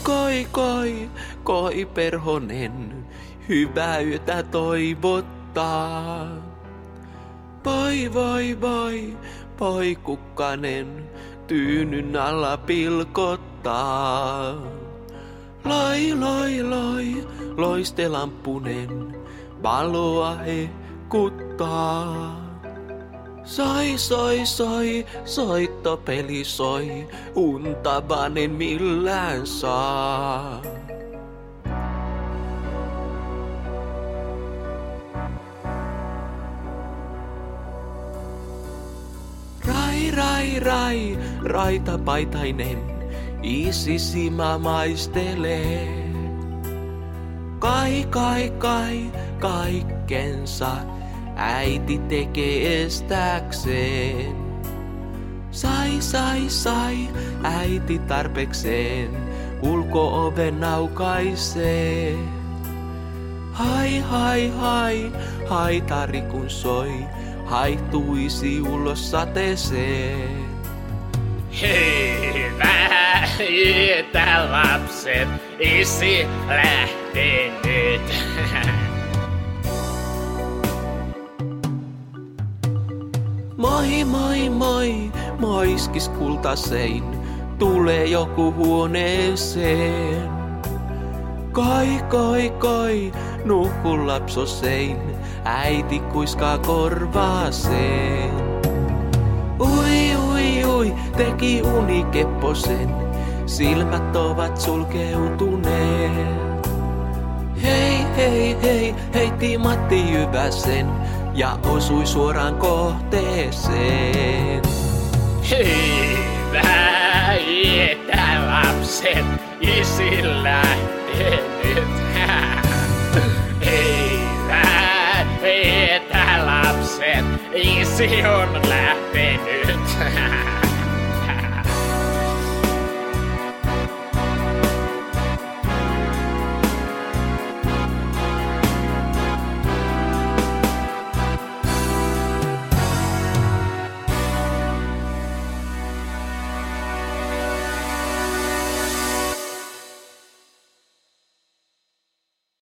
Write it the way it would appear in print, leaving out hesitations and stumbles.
Koi perhonen, hyvää yötä toivottaa. Voi kukkanen, tyynyn alla pilkottaa. Loistelampunen, valoa hehkuttaa. Soi, soittopeli soi, unta vaan en millään saa. Raitapaitainen, isisima maistelee. Kaikkensa äiti tekee estääkseen. Sai äiti tarpekseen, ulko-oven aukaisee. Haitari kun soi, haihtuisi ulos sateeseen. Hyvää yötä lapset, isi lähtee nyt. Moi, moiskis kultasein, tulee joku huoneeseen. Koi, nuhku lapsosein, äiti kuiskaa korvaaseen. Ui, teki unikepposen, silmät ovat sulkeutuneet. Hei, heitti Matti Jyväsen ja osui suoraan kohteeseen. Hyvää yötä lapset, isi lähtee nyt. Hyvää yötä lapset, isi on lähtenyt.